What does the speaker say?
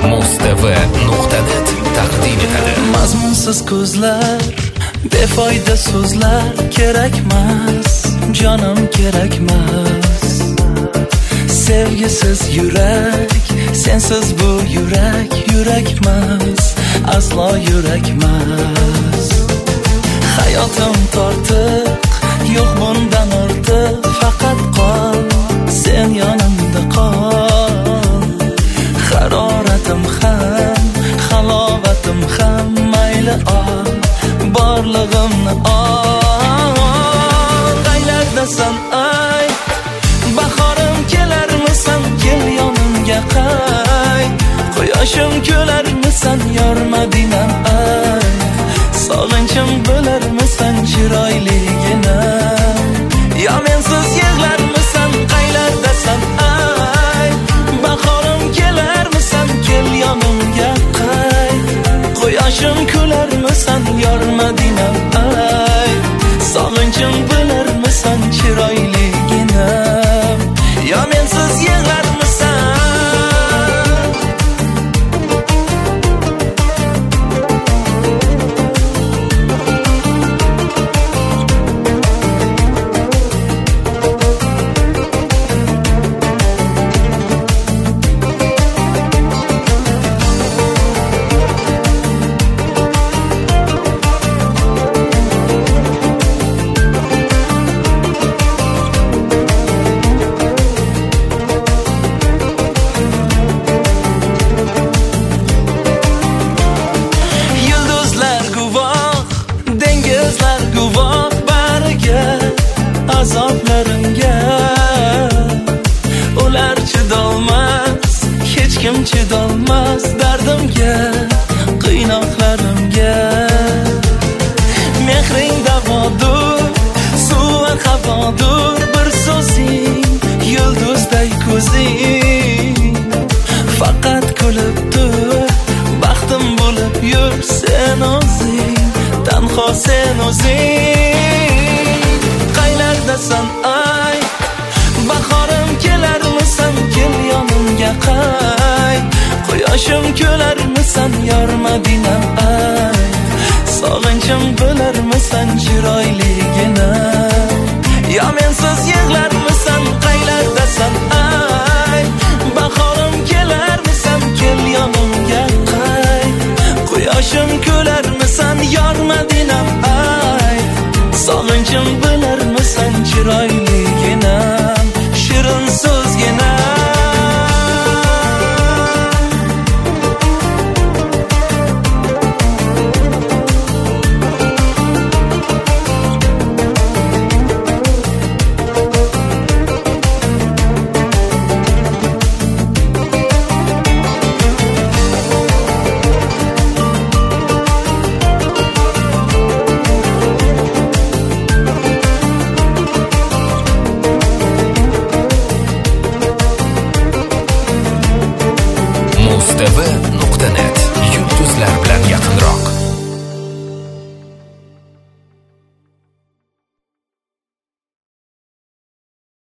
mustv.net taqdim etadi. Mazmunsiz ko'zlar, befoyda so'zlar kerakmas, jonim kerakmas. Sevgisiz yurak, sensiz bu yurakmas, aslo yurakmas. Hayotim tortiq, yo'q bundan ortiq, faqat qol, sen yonimda qol. Haroratim ham, halovatim ham, mayli ol, borlig'imni ol. Qaylardasan ay, bahorim kelarmisan, kel yonimga qayt. Quyoshim kelarmisan, yor Madinam ay. Sog'inchim bo'larmisan, chiroyligina. Yo mensiz yig'larmisan, qaylardasan ay. Bahorim kelarmisan, kel yonimga qayt. Quyoshim kelarmisan, yor Madinam ay. Sog'inchim bo'larmisan, chiroyligina. Yo mensiz yig'larmisan. Azoblarimga ular chidolmas, hech kim chidolmas dardimga, qiynoqlarimga. Mehring davodur, suv havodur, bir so'zing yulduzday ko'zing. Faqat kulib tur, baxtim bo'lib yur sen o'zing, tanho sen o'zing. Qaylardasan ay, bahorim kelarmisan, kel yonimga qayt. Quyoshim kelarmisan, yor Madinam ay. Sog'inchim bo'larmisan, chiroyligina. Yo mensiz yig'lar